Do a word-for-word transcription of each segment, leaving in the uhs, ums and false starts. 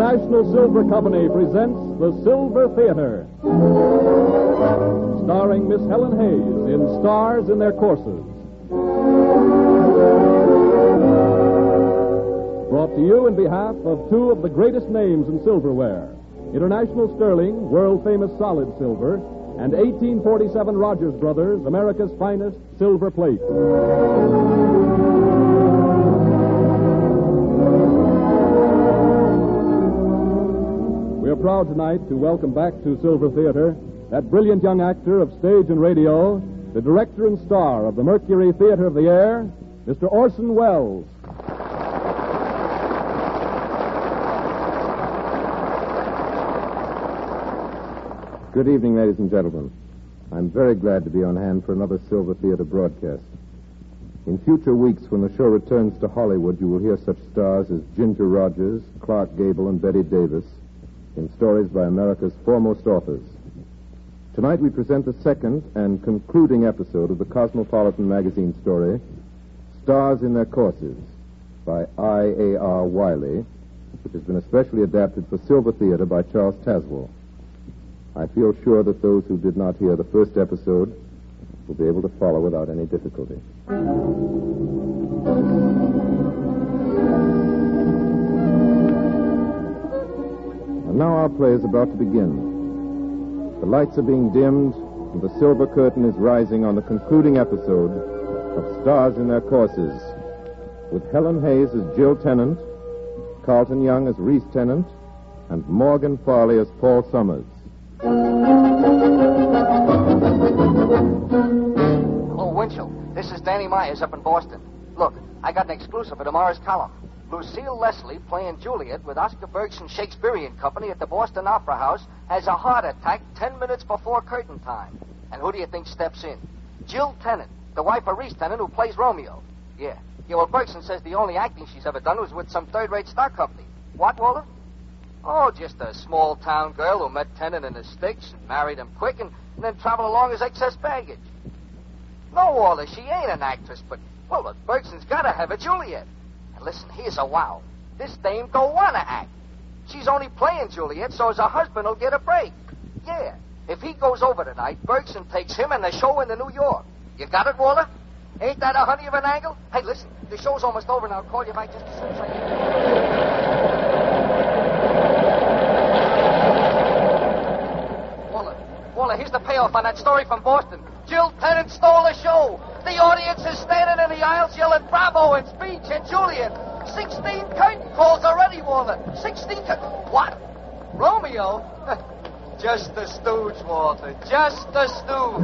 International Silver Company presents The Silver Theater, starring Miss Helen Hayes in Stars in Their Courses. Brought to you in behalf of two of the greatest names in silverware, International Sterling, world-famous solid silver, and eighteen forty-seven Rogers Brothers, America's finest silver plate. We are proud tonight to welcome back to Silver Theater that brilliant young actor of stage and radio, the director and star of the Mercury Theater of the Air, Mister Orson Welles. Good evening, ladies and gentlemen. I'm very glad to be on hand for another Silver Theater broadcast. In future weeks, when the show returns to Hollywood, you will hear such stars as Ginger Rogers, Clark Gable, and Betty Davis in stories by America's foremost authors. Tonight we present the second and concluding episode of the Cosmopolitan magazine story, Stars in Their Courses, by I A R Wiley, which has been especially adapted for Silver Theater by Charles Tazewell. I feel sure that those who did not hear the first episode will be able to follow without any difficulty. And now our play is about to begin. The lights are being dimmed, and the silver curtain is rising on the concluding episode of Stars in Their Courses, with Helen Hayes as Jill Tennant, Carlton Young as Reese Tennant, and Morgan Farley as Paul Summers. Hello, Winchell. This is Danny Myers up in Boston. Look, I got an exclusive for tomorrow's column. Lucille Leslie, playing Juliet with Oscar Bergson Shakespearean Company at the Boston Opera House, has a heart attack ten minutes before curtain time. And who do you think steps in? Jill Tennant, the wife of Reese Tennant, who plays Romeo. Yeah. Yeah, well, Bergson says the only acting she's ever done was with some third-rate stock company. What, Walter? Oh, just a small-town girl who met Tennant in the sticks and married him quick and, and then traveled along as excess baggage. No, Walter, she ain't an actress, but, well, but Bergson's got to have a Juliet. And listen, here's a wow. This dame don't want to act. She's only playing Juliet so as her husband will get a break. Yeah, if he goes over tonight, Bergson takes him and the show into New York. You got it, Walter? Ain't that a honey of an angle? Hey, listen, the show's almost over and I'll call you back just as soon as I can. Walter, here's the payoff on that story from Boston. Jill Tennant stole the show. The audience is standing in the aisles yelling bravo and speech and Juliet. Sixteen curtain calls already, Walter. Sixteen cur- What? Romeo? Just the stooge, Walter. Just the stooge.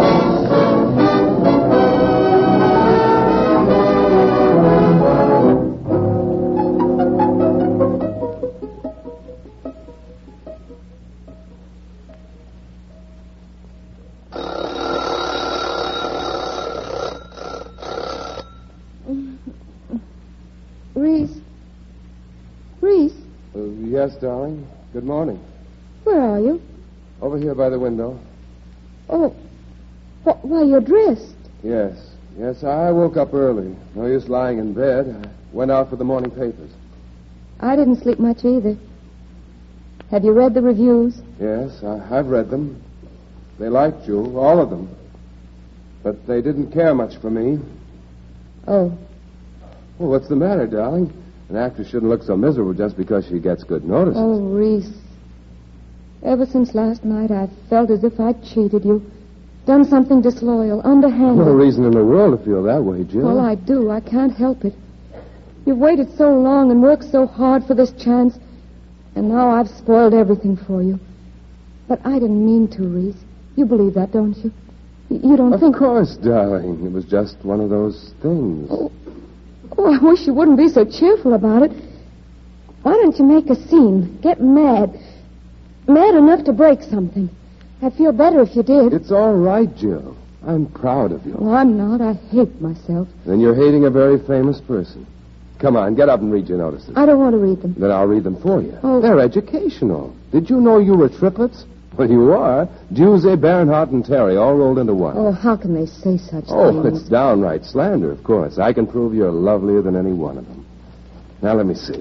Reese? Reese? Uh, yes, darling. Good morning. Where are you? Over here by the window. Oh, wh- why, you're dressed. Yes. Yes, I woke up early. No use lying in bed. I went out for the morning papers. I didn't sleep much either. Have you read the reviews? Yes, I, I've read them. They liked you, all of them. But they didn't care much for me. Oh. Well, what's the matter, darling? An actress shouldn't look so miserable just because she gets good notices. Oh, Reese. Ever since last night, I've felt as if I'd cheated you. Done something disloyal, underhanded. No reason in the world to feel that way, Jill. Well, I do. I can't help it. You've waited so long and worked so hard for this chance, and now I've spoiled everything for you. But I didn't mean to, Reese. You believe that, don't you? You don't of think... Of course, darling. It was just one of those things. Oh. Oh, I wish you wouldn't be so cheerful about it. Why don't you make a scene? Get mad. Mad enough to break something. I'd feel better if you did. It's all right, Jill. I'm proud of you. Oh, I'm not. I hate myself. Then you're hating a very famous person. Come on, get up and read your notices. I don't want to read them. Then I'll read them for you. Oh. They're educational. Did you know you were triplets? Well, you are. Giuseppe, Bernhardt, and Terry all rolled into one. Oh, how can they say such oh, things? Oh, it's downright slander, of course. I can prove you're lovelier than any one of them. Now, let me see.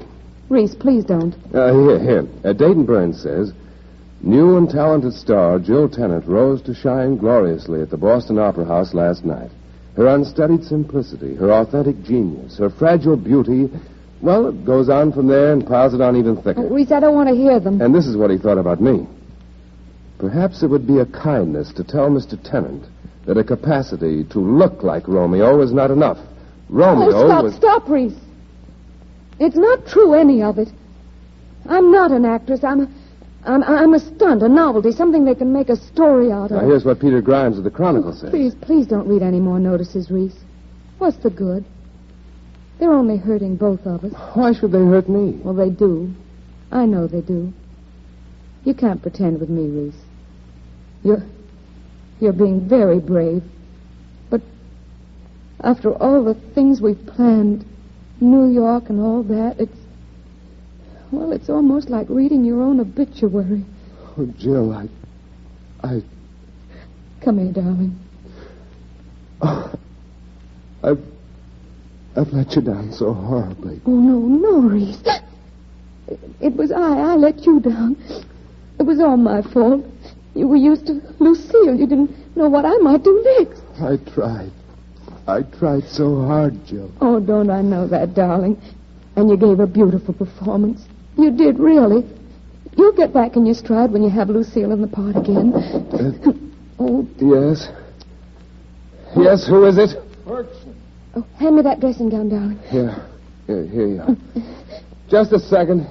Reese, please don't. Uh, here, here. Uh, Dayton Burns says, new and talented star Jill Tennant rose to shine gloriously at the Boston Opera House last night. Her unstudied simplicity, her authentic genius, her fragile beauty, well, it goes on from there and piles it on even thicker. Oh, Reese, I don't want to hear them. And this is what he thought about me. Perhaps it would be a kindness to tell Mister Tennant that a capacity to look like Romeo is not enough. Romeo Oh, stop, was... stop, Reese. It's not true, any of it. I'm not an actress. I'm a, I'm, I'm a stunt, a novelty, something they can make a story out of. Now, here's what Peter Grimes of the Chronicle says. Please, please don't read any more notices, Reese. What's the good? They're only hurting both of us. Why should they hurt me? Well, they do. I know they do. You can't pretend with me, Reese. You're, you're being very brave. But after all the things we've planned, New York and all that, it's, well, it's almost like reading your own obituary. Oh, Jill, I... I... Come here, darling. Oh, I've... I've let you down so horribly. Oh, no, no, Reese. It, it was I. I let you down. It was all my fault. You were used to Lucille. You didn't know what I might do next. I tried. I tried so hard, Jill. Oh, don't I know that, darling? And you gave a beautiful performance. You did, really. You'll get back in your stride when you have Lucille in the part again. Uh, oh. Yes. Yes, who is it? Bergson. Oh, hand me that dressing gown, darling. Here. Here, here you are. Just a second.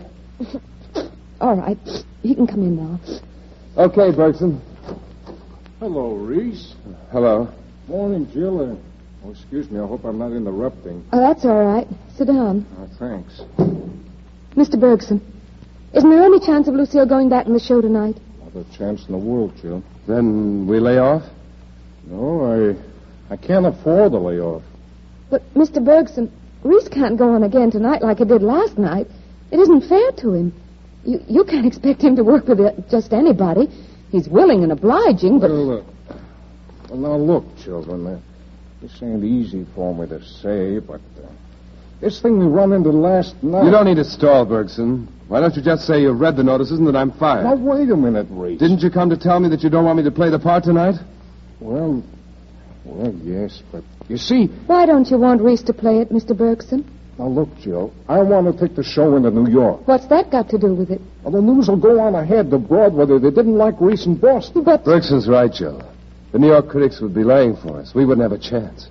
All right. You can come in now. Okay, Bergson. Hello, Reese. Hello. Morning, Jill. Uh, oh, excuse me. I hope I'm not interrupting. Oh, that's all right. Sit down. Oh, thanks. Mister Bergson, isn't there any chance of Lucille going back in the show tonight? Not a chance in the world, Jill. Then we lay off? No, I I can't afford to lay off. But, Mister Bergson, Reese can't go on again tonight like he did last night. It isn't fair to him. You, you can't expect him to work with it, just anybody. He's willing and obliging, but... Well, uh, well now, look, children. Uh, this ain't easy for me to say, but uh, this thing we run into last night... You don't need to stall, Bergson. Why don't you just say you've read the notices and that I'm fired? Now, wait a minute, Reese. Didn't you come to tell me that you don't want me to play the part tonight? Well, well, yes, but you see... Why don't you want Reese to play it, Mister Bergson? Now, look, Jill, I want to take the show into New York. What's that got to do with it? Well, the news will go on ahead to Broadway that they didn't like Reese in Boston. But... Bergson's right, Jill. The New York critics would be laying for us. We wouldn't have a chance.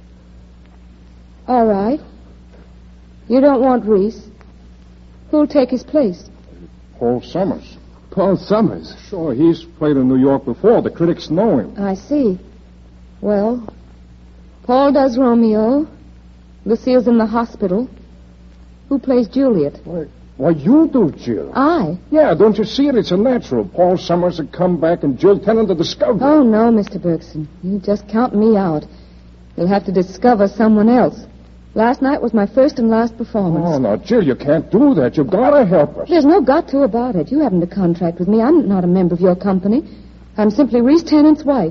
All right. You don't want Reese. Who'll take his place? Paul Summers. Paul Summers? Sure, he's played in New York before. The critics know him. I see. Well, Paul does Romeo. Lucille's in the hospital. Who plays Juliet? Why, why you do, Jill. I? Yeah, don't you see it? It's a natural. Paul Summers had come back and Jill Tennant to discover. Oh, no, Mister Bergson. You just count me out. You'll have to discover someone else. Last night was my first and last performance. Oh, now, Jill, you can't do that. You've got to help us. There's no got to about it. You haven't a contract with me. I'm not a member of your company. I'm simply Reese Tennant's wife.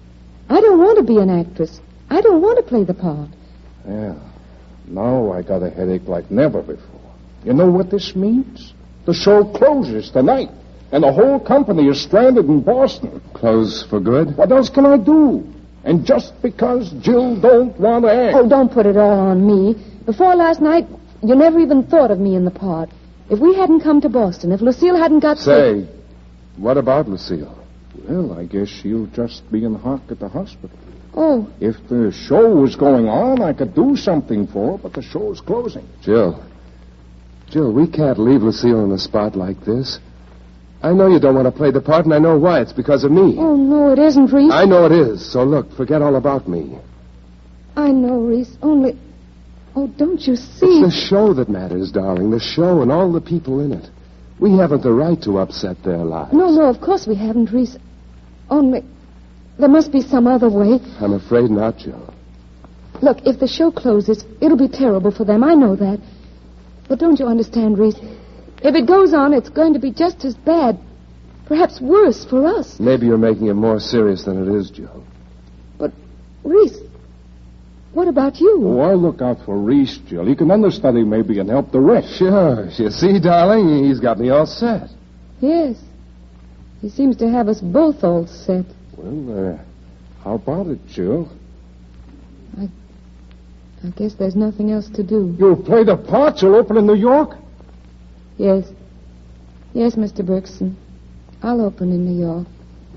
I don't want to be an actress. I don't want to play the part. Yeah. Now I got a headache like never before. You know what this means? The show closes tonight, and the whole company is stranded in Boston. Close for good? What else can I do? And just because Jill don't want to act. Oh, don't put it all on me. Before last night, you never even thought of me in the part. If we hadn't come to Boston, if Lucille hadn't got Say, sick... what about Lucille? Well, I guess she'll just be in hock at the hospital. Oh. If the show was going on, I could do something for her, but the show's closing. Jill. Jill, we can't leave Lucille in a spot like this. I know you don't want to play the part, and I know why. It's because of me. Oh, no, it isn't, Reese. I know it is. So look, forget all about me. I know, Reese. Only... Oh, don't you see... It's the show that matters, darling. The show and all the people in it. We haven't the right to upset their lives. No, no, of course we haven't, Reese. Only... There must be some other way. I'm afraid not, Jill. Look, if the show closes, it'll be terrible for them. I know that. But don't you understand, Reese? If it goes on, it's going to be just as bad. Perhaps worse for us. Maybe you're making it more serious than it is, Jill. But, Reese, what about you? Oh, I'll look out for Reese, Jill. He can understudy maybe and help the rest. Sure. You see, darling, he's got me all set. Yes. He seems to have us both all set. Well, uh, how about it, Jill? I, I guess there's nothing else to do. You'll play the part you'll open in New York? Yes. Yes, Mister Bergson. I'll open in New York.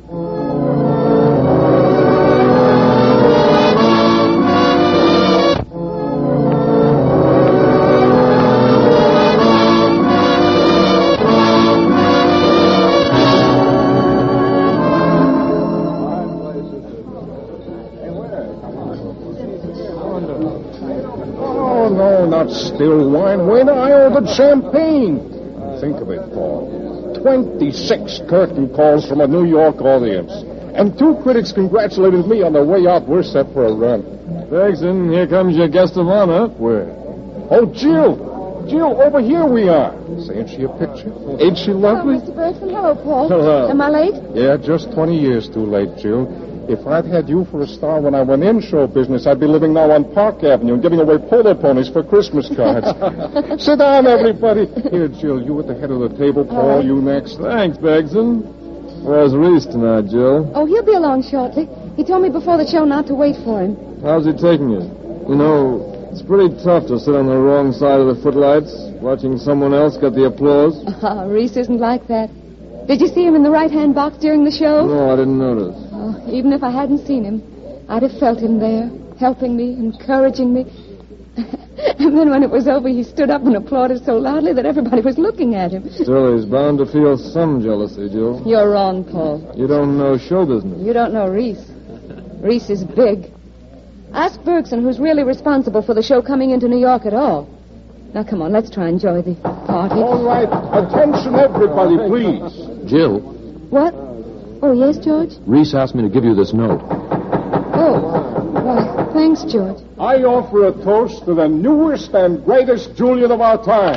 Oh, no, not still wine. Wait, I ordered champagne. Think of it, Paul. twenty-six curtain calls from a New York audience. And two critics congratulated me on their way out. We're set for a run. Bergson, here comes your guest of honor. Where? Oh, Jill. Jill, over here we are. Say, ain't she a picture? Ain't she lovely? Oh, Mister Bergson, hello, Paul. Hello. Am I late? Yeah, just twenty years too late, Jill. If I'd had you for a star when I went in show business, I'd be living now on Park Avenue and giving away polo ponies for Christmas cards. Sit down, everybody. Here, Jill, you at the head of the table. Paul, right. you next. Thanks, Bergson. Where's Reese tonight, Jill? Oh, he'll be along shortly. He told me before the show not to wait for him. How's he taking it? You know, it's pretty tough to sit on the wrong side of the footlights, watching someone else get the applause. Ah, Reese isn't like that. Did you see him in the right-hand box during the show? No, I didn't notice. Oh, even if I hadn't seen him, I'd have felt him there, helping me, encouraging me. And then when it was over, he stood up and applauded so loudly that everybody was looking at him. Still, he's bound to feel some jealousy, Jill. You're wrong, Paul. You don't know show business. You don't know Reese. Reese is big. Ask Bergson, who's really responsible for the show coming into New York at all. Now, come on, let's try and enjoy the party. All right. Attention, everybody, please. Jill, What? Oh, yes, George? Reese asked me to give you this note. Oh, why, thanks, George. I offer a toast to the newest and greatest Juliet of our time.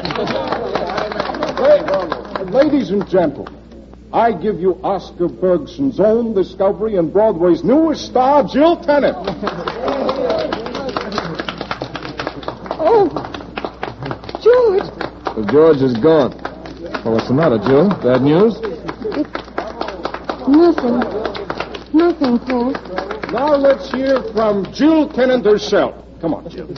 La- Ladies and gentlemen, I give you Oscar Bergson's own discovery and Broadway's newest star, Jill Tennant. Oh, George. Well, George is gone. Well, what's the matter, Jill? Bad news? Nothing. Nothing, Paul. Now let's hear from Jill Tennant herself. Come on, Jill.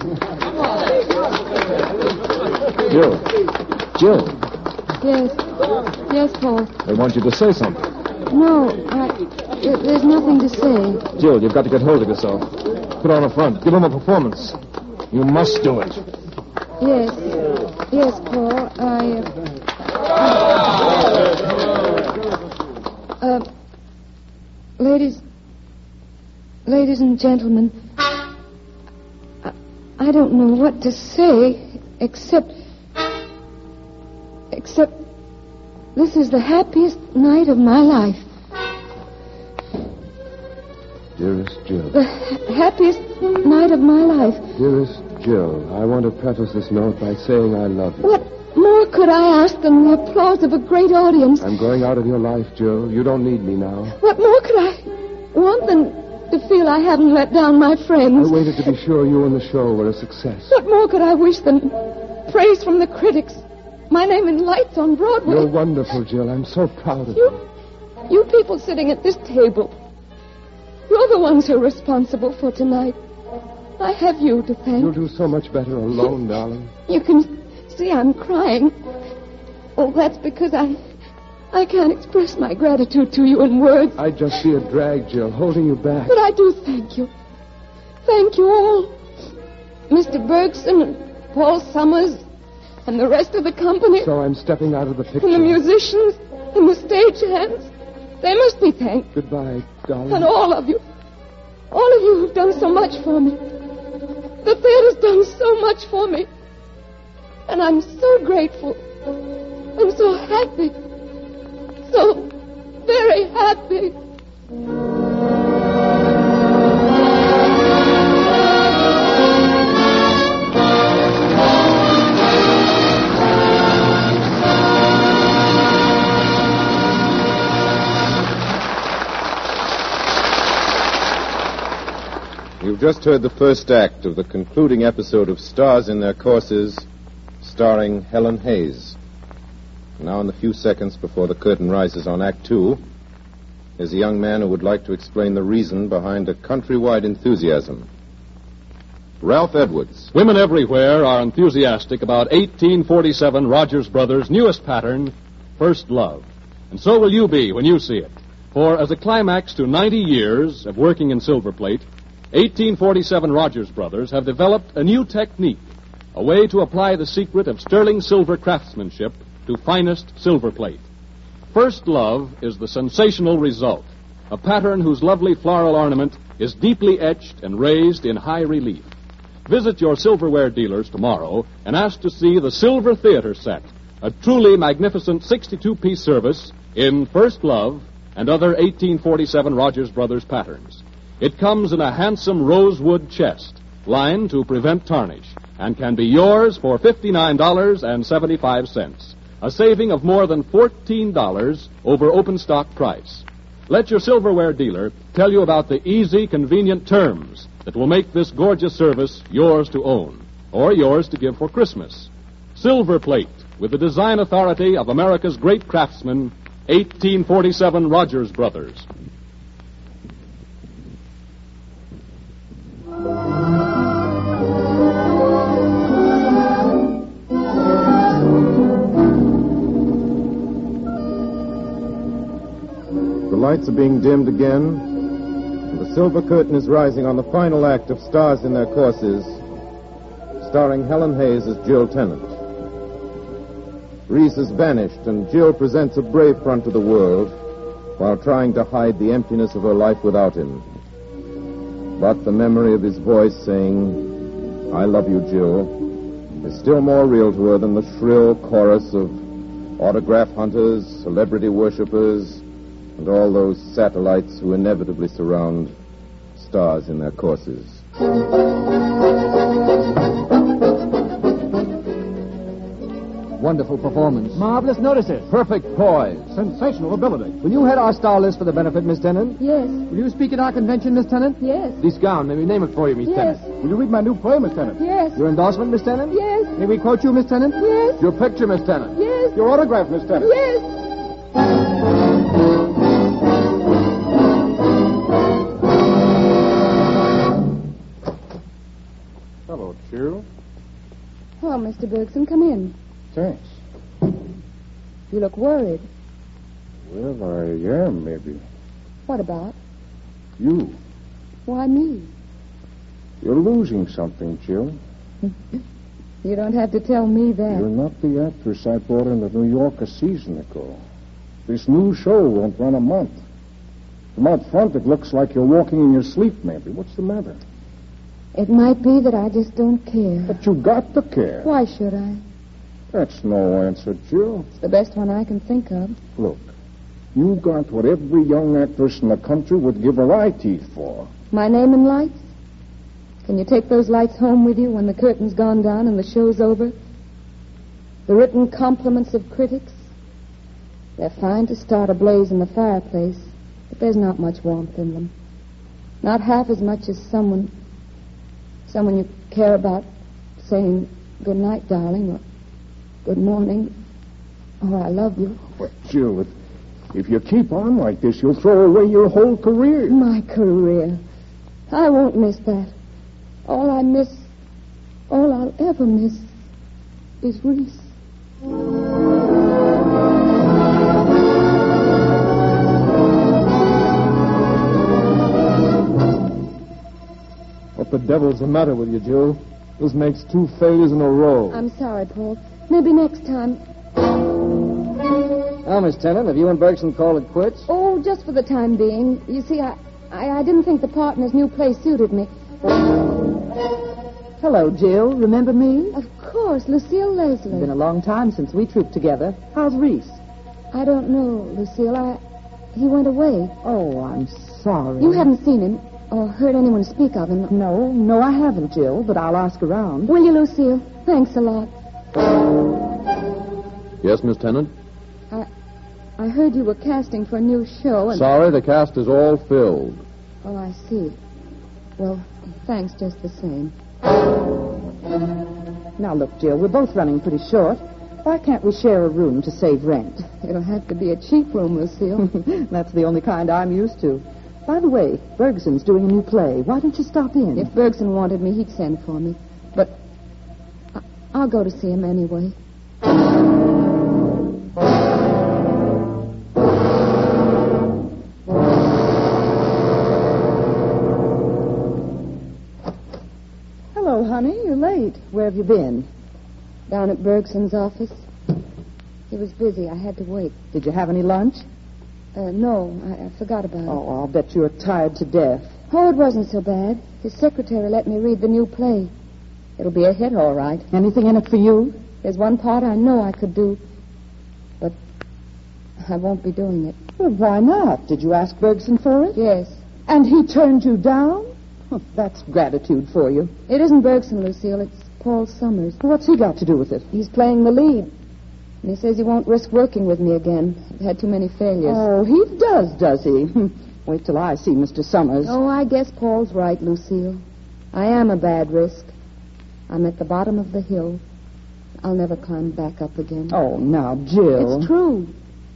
Jill. Jill, Yes. Yes, Paul. they want you to say something. No, I... there- There's nothing to say. Jill, you've got to get hold of yourself. Put on a front. Give him a performance. You must do it. Yes. Yes, Paul. I... Uh, uh, ladies... Ladies and gentlemen, I, I don't know what to say, except... Except... This is the happiest night of my life. Dearest Jill. The ha- happiest night of my life. Dearest Jill, I want to preface this note by saying I love you. What more could I ask than the applause of a great audience? I'm going out of your life, Jill. You don't need me now. What more could I want than to feel I haven't let down my friends? I waited to be sure you and the show were a success. What more could I wish than praise from the critics? My name in lights on Broadway. You're wonderful, Jill. I'm so proud of you. You, you people sitting at this table, you're the ones who are responsible for tonight. I have you to thank. You'll do so much better alone, darling. You can see I'm crying. Oh, that's because I... I can't express my gratitude to you in words. I just see a drag, Jill, holding you back. But I do thank you. Thank you all. Mister Bergson and Paul Summers and the rest of the company. So I'm stepping out of the picture. And the musicians and the stage hands. They must be thanked. Goodbye, darling. And all of you. All of you who've done so much for me. The theater's done so much for me. And I'm so grateful. I'm so happy. So very happy. You've just heard the first act of the concluding episode of Stars in Their Courses, starring Helen Hayes. Now, in the few seconds before the curtain rises on Act Two, is a young man who would like to explain the reason behind a countrywide enthusiasm. Ralph Edwards. Women everywhere are enthusiastic about eighteen forty-seven Rogers Brothers' newest pattern, First Love. And so will you be when you see it. For as a climax to ninety years of working in silver plate, eighteen forty-seven Rogers Brothers have developed a new technique, a way to apply the secret of sterling silver craftsmanship to finest silver plate. First Love is the sensational result, a pattern whose lovely floral ornament is deeply etched and raised in high relief. Visit your silverware dealers tomorrow and ask to see the Silver Theater set, a truly magnificent sixty-two piece service in First Love and other eighteen forty-seven Rogers Brothers patterns. It comes in a handsome rosewood chest, lined to prevent tarnish, and can be yours for fifty-nine dollars and seventy-five cents, a saving of more than fourteen dollars over open stock price. Let your silverware dealer tell you about the easy, convenient terms that will make this gorgeous service yours to own, or yours to give for Christmas. Silver plate, with the design authority of America's great craftsmen, eighteen forty-seven Rogers Brothers. The lights are being dimmed again. The silver curtain is rising on the final act of Stars in Their Courses, starring Helen Hayes as Jill Tennant. Reese has vanished, and Jill presents a brave front to the world while trying to hide the emptiness of her life without him. But the memory of his voice saying, "I love you, Jill," is still more real to her than the shrill chorus of autograph hunters, celebrity worshippers, and all those satellites who inevitably surround Stars in Their Courses. Wonderful performance. Marvelous notices. Perfect poise. Sensational ability. Will you head our star list for the benefit, Miss Tennant? Yes. Will you speak at our convention, Miss Tennant? Yes. This gown, may we name it for you, Miss Yes. Tennant? Will you read my new play, Miss Tennant? Yes. Your endorsement, Miss Tennant? Yes. May we quote you, Miss Tennant? Yes. Your picture, Miss Tennant? Yes. Your autograph, Miss Tennant? Yes. Hello, Jill. Well, Mister Bergson, come in. Thanks. You look worried. Well, I am, maybe. What about? You. Why me? You're losing something, Jill. You don't have to tell me that. You're not the actress I brought into New York a season ago. This new show won't run a month. From out front, it looks like you're walking in your sleep, maybe. What's the matter? It might be that I just don't care. But you got to care. Why should I? That's no answer, Jill. It's the best one I can think of. Look, you got what every young actress in the country would give her eye teeth for. My name and lights? Can you take those lights home with you when the curtain's gone down and the show's over? The written compliments of critics? They're fine to start a blaze in the fireplace, but there's not much warmth in them. Not half as much as someone, someone you care about saying, "Good night, darling," or "Good morning," or "I love you." But, Jill, if, if you keep on like this, you'll throw away your whole career. My career. I won't miss that. All I miss, all I'll ever miss, is Reese. What the devil's the matter with you, Jill? This makes two failures in a row. I'm sorry, Paul. Maybe next time. Now, Miss Tennant, have you and Bergson called it quits? Oh, just for the time being. You see, I, I, I didn't think the part in his new play suited me. Hello, Jill. Remember me? Of course, Lucille Leslie. It's been a long time since we trooped together. How's Reese? I don't know, Lucille. I, he went away. Oh, I'm sorry. You haven't seen him or heard anyone speak of him? No, no, I haven't, Jill, but I'll ask around. Will you, Lucille? Thanks a lot. Yes, Miss Tennant? I, I heard you were casting for a new show. And... Sorry, the cast is all filled. Oh, I see. Well, thanks just the same. Now, look, Jill, we're both running pretty short. Why can't we share a room to save rent? It'll have to be a cheap room, Lucille. That's the only kind I'm used to. By the way, Bergson's doing a new play. Why don't you stop in? If Bergson wanted me, he'd send for me. But I- I'll go to see him anyway. Hello, honey. You're late. Where have you been? Down at Bergson's office. He was busy. I had to wait. Did you have any lunch? Uh, no, I, I forgot about it. Oh, I'll bet you're tired to death. Oh, it wasn't so bad. His secretary let me read the new play. It'll be a hit, all right. Anything in it for you? There's one part I know I could do, but I won't be doing it. Well, why not? Did you ask Bergson for it? Yes. And he turned you down? Huh, that's gratitude for you. It isn't Bergson, Lucille. It's Paul Summers. What's he got to do with it? He's playing the lead. And he says he won't risk working with me again. I've had too many failures. Oh, he does, does he? Wait till I see Mister Summers. Oh, I guess Paul's right, Lucille. I am a bad risk. I'm at the bottom of the hill. I'll never climb back up again. Oh, now, Jill. It's true.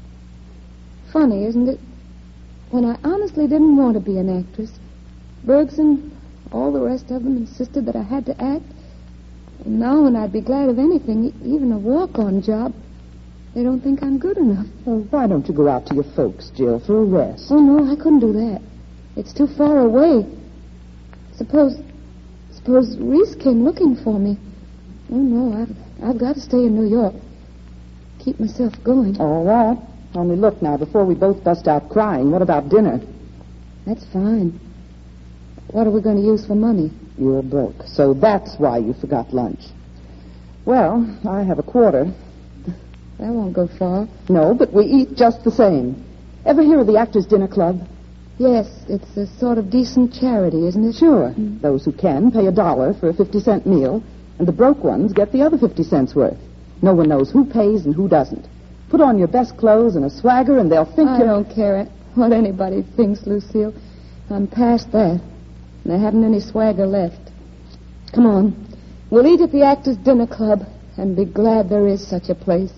Funny, isn't it? When I honestly didn't want to be an actress, Bergson, all the rest of them insisted that I had to act. And now when I'd be glad of anything, even a walk-on job, they don't think I'm good enough. Well, why don't you go out to your folks, Jill, for a rest? Oh, no, I couldn't do that. It's too far away. Suppose, suppose Reese came looking for me. Oh, no, I've, I've got to stay in New York. Keep myself going. All right. Only look now, before we both bust out crying, what about dinner? That's fine. What are we going to use for money? You're broke, so that's why you forgot lunch. Well, I have a quarter. That won't go far. No, but we eat just the same. Ever hear of the Actors Dinner Club? Yes, it's a sort of decent charity, isn't it? Sure. Mm. Those who can pay a dollar for a fifty-cent meal, and the broke ones get the other fifty cents worth. No one knows who pays and who doesn't. Put on your best clothes and a swagger, and they'll think I you're... don't care what anybody thinks, Lucille. I'm past that. And I haven't any swagger left. Come on. We'll eat at the Actors Dinner Club and be glad there is such a place.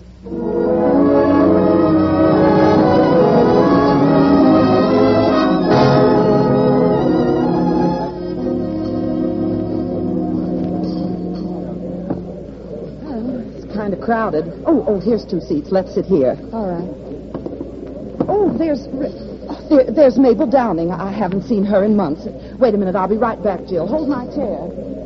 Kind of crowded. Oh, oh, here's two seats. Let's sit here. All right. Oh, there's oh, there, there's Mabel Downing. I haven't seen her in months. Wait a minute. I'll be right back, Jill. Hold my chair.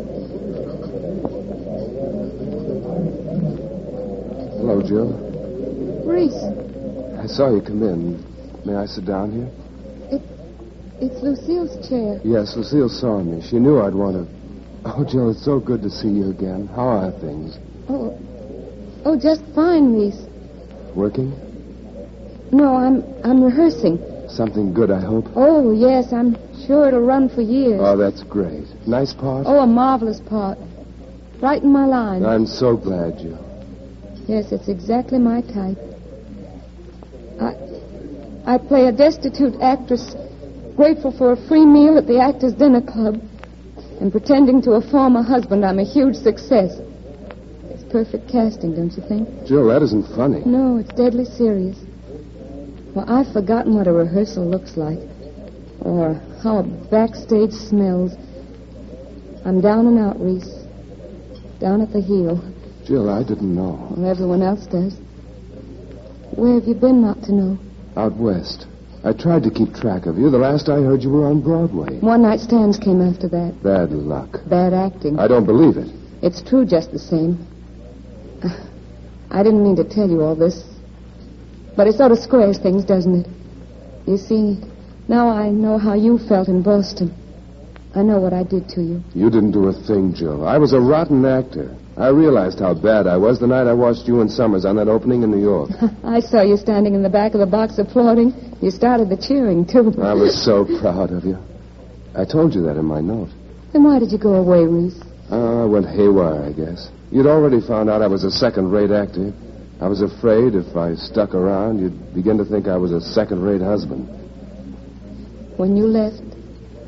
Hello, Jill. Reese. I saw you come in. May I sit down here? It, it's Lucille's chair. Yes, Lucille saw me. She knew I'd want to... Oh, Jill, it's so good to see you again. How are things? Oh, oh, just fine, Reese. Working? No, I'm I'm rehearsing. Something good, I hope. Oh, yes, I'm sure it'll run for years. Oh, that's great. Nice part? Oh, a marvelous part. Right in my line. I'm so glad, Jill. Yes, it's exactly my type. I I play a destitute actress, grateful for a free meal at the Actors Dinner Club, and pretending to a former husband I'm a huge success. Perfect casting, don't you think? Jill, that isn't funny. No, it's deadly serious. Well, I've forgotten what a rehearsal looks like, or how a backstage smells. I'm down and out, Reese. Down at the heel. Jill, I didn't know. Well, everyone else does. Where have you been not to know? Out west. I tried to keep track of you. The last I heard, you were on Broadway. One-night stands came after that. Bad luck. Bad acting. I don't believe it. It's true just the same. I didn't mean to tell you all this, but it sort of squares things, doesn't it? You see, now I know how you felt in Boston. I know what I did to you. You didn't do a thing, Jill. I was a rotten actor. I realized how bad I was the night I watched you and Summers on that opening in New York. I saw you standing in the back of the box applauding. You started the cheering, too. I was so proud of you. I told you that in my note. Then why did you go away, Reese? Uh, I went haywire, I guess. You'd already found out I was a second-rate actor. I was afraid if I stuck around, you'd begin to think I was a second-rate husband. When you left,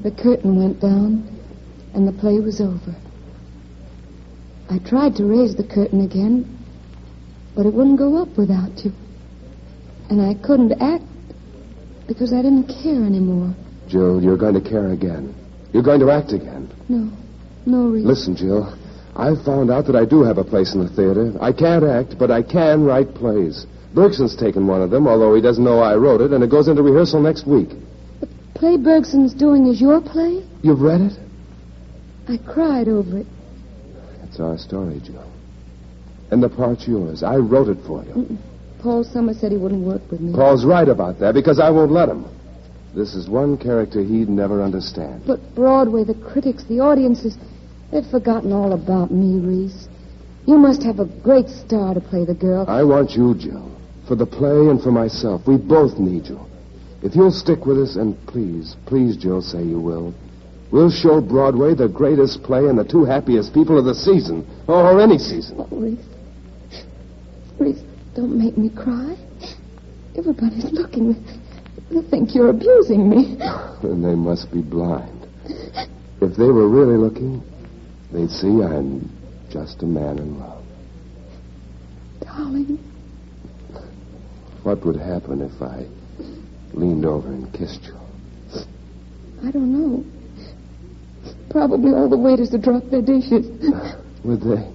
the curtain went down, and the play was over. I tried to raise the curtain again, but it wouldn't go up without you. And I couldn't act because I didn't care anymore. Jill, you're going to care again. You're going to act again. No. No, Reese. Listen, Jill. I've found out that I do have a place in the theater. I can't act, but I can write plays. Bergson's taken one of them, although he doesn't know I wrote it, and it goes into rehearsal next week. The play Bergson's doing is your play? You've read it? I cried over it. It's our story, Jill. And the part's yours. I wrote it for you. Mm-mm. Paul Summers said he wouldn't work with me. Paul's right about that, because I won't let him. This is one character he'd never understand. But Broadway, the critics, the audiences, they've forgotten all about me, Reese. You must have a great star to play the girl. I want you, Jill. For the play and for myself. We both need you. If you'll stick with us, and please, please, Jill, say you will, we'll show Broadway the greatest play and the two happiest people of the season, or any season. Oh, Reese. Reese, don't make me cry. Everybody's looking. They think you're abusing me. And they must be blind. If they were really looking, they'd see I'm just a man in love. Darling. What would happen if I leaned over and kissed you? I don't know. Probably all the waiters would drop their dishes. Would they?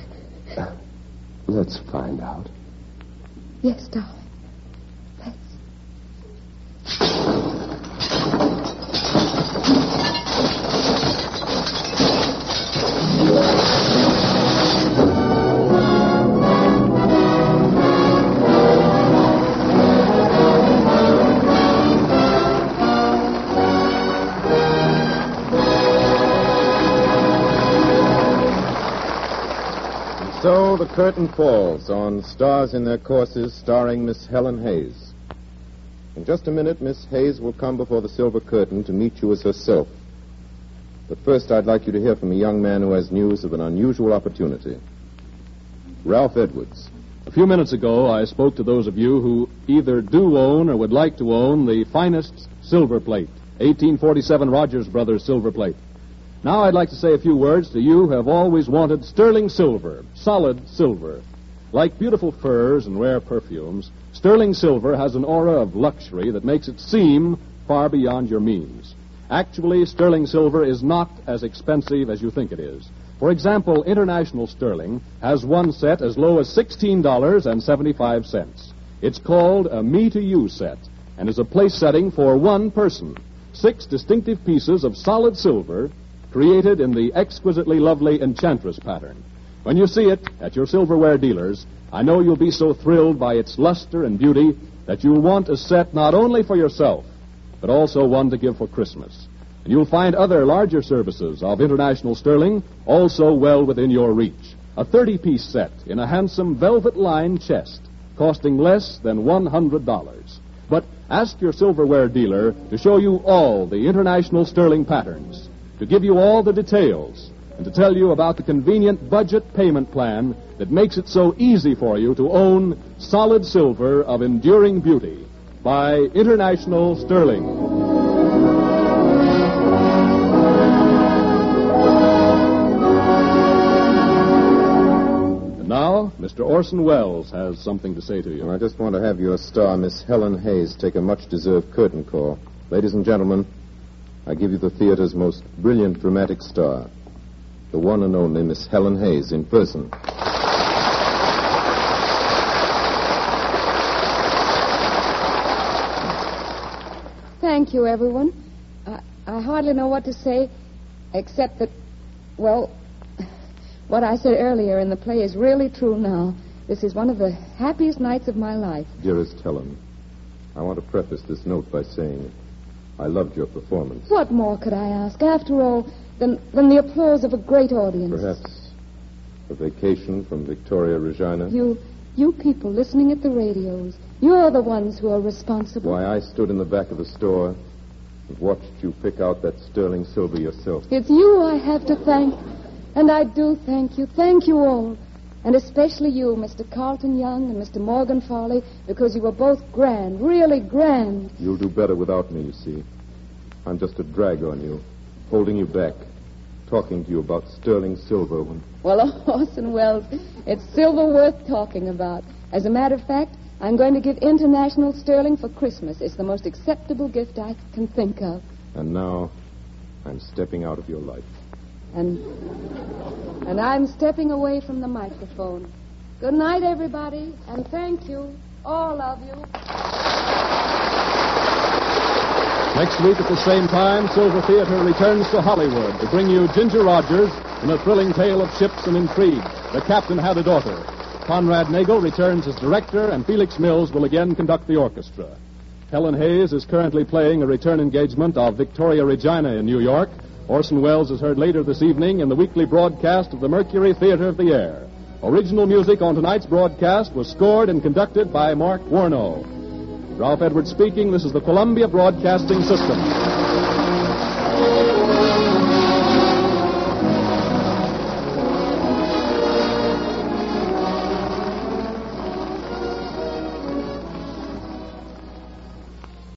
Let's find out. Yes, darling. Let's. So the curtain falls on Stars in Their Courses, starring Miss Helen Hayes. In just a minute, Miss Hayes will come before the silver curtain to meet you as herself. But first, I'd like you to hear from a young man who has news of an unusual opportunity. Ralph Edwards. A few minutes ago, I spoke to those of you who either do own or would like to own the finest silver plate, eighteen forty-seven Rogers Brothers silver plate. Now I'd like to say a few words to you who have always wanted sterling silver, solid silver. Like beautiful furs and rare perfumes, sterling silver has an aura of luxury that makes it seem far beyond your means. Actually, sterling silver is not as expensive as you think it is. For example, International Sterling has one set as low as sixteen dollars and seventy-five cents. It's called a me-to-you set and is a place setting for one person. Six distinctive pieces of solid silver created in the exquisitely lovely Enchantress pattern. When you see it at your silverware dealers, I know you'll be so thrilled by its luster and beauty that you'll want a set not only for yourself, but also one to give for Christmas. And you'll find other larger services of International Sterling also well within your reach. A thirty-piece set in a handsome velvet-lined chest costing less than one hundred dollars. But ask your silverware dealer to show you all the International Sterling patterns, to give you all the details, and to tell you about the convenient budget payment plan that makes it so easy for you to own solid silver of enduring beauty by International Sterling. And now, Mister Orson Welles has something to say to you. I just want to have your star, Miss Helen Hayes, take a much-deserved curtain call. Ladies and gentlemen, I give you the theater's most brilliant dramatic star, the one and only Miss Helen Hayes in person. Thank you, everyone. I, I hardly know what to say, except that, well, what I said earlier in the play is really true now. This is one of the happiest nights of my life. Dearest Helen, I want to preface this note by saying I loved your performance. What more could I ask, after all, than, than the applause of a great audience? Perhaps a vacation from Victoria Regina. You, you people listening at the radios, you're the ones who are responsible. Why, I stood in the back of the store and watched you pick out that sterling silver yourself. It's you I have to thank, and I do thank you. Thank you all. And especially you, Mister Carlton Young and Mister Morgan Farley, because you were both grand, really grand. You'll do better without me, you see. I'm just a drag on you, holding you back, talking to you about sterling silver when... Well, Orson Welles, it's silver worth talking about. As a matter of fact, I'm going to give international sterling for Christmas. It's the most acceptable gift I can think of. And now, I'm stepping out of your life. And, and I'm stepping away from the microphone. Good night, everybody, and thank you, all of you. Next week at the same time, Silver Theater returns to Hollywood to bring you Ginger Rogers in a thrilling tale of ships and intrigue. The Captain Had a Daughter. Conrad Nagel returns as director, and Felix Mills will again conduct the orchestra. Helen Hayes is currently playing a return engagement of Victoria Regina in New York. Orson Welles is heard later this evening in the weekly broadcast of the Mercury Theater of the Air. Original music on tonight's broadcast was scored and conducted by Mark Warnow. Ralph Edwards speaking. This is the Columbia Broadcasting System.